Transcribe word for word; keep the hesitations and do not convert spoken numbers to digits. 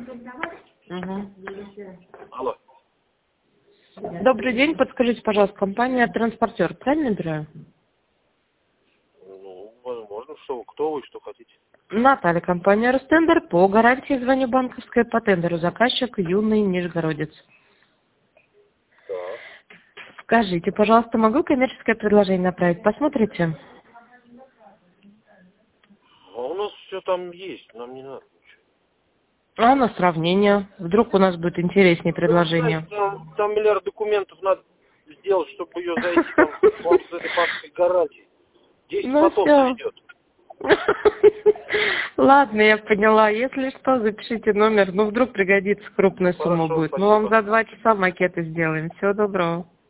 Угу. Алло. Добрый день, подскажите, пожалуйста, компания «Транспортер», правильно набираю? Ну, возможно, что вы, кто вы, что хотите. Наталья, компания «Ростендер», по гарантии звоню банковской, по тендеру заказчик юный нижегородец. Так. Скажите, пожалуйста, могу коммерческое предложение направить? Посмотрите. А у нас все там есть, нам не надо. А на сравнение. Вдруг у нас будет интереснее Вы знаете, предложение. там, там миллиард документов надо сделать, чтобы ее зайти там вам с этой банковской гарантией. Десять Ну потом все. зайдет. Ладно, я поняла. Если что, запишите номер. Ну, вдруг пригодится, крупная сумма Хорошо, будет. Мы вам спасибо. за два часа макеты сделаем. Всего доброго.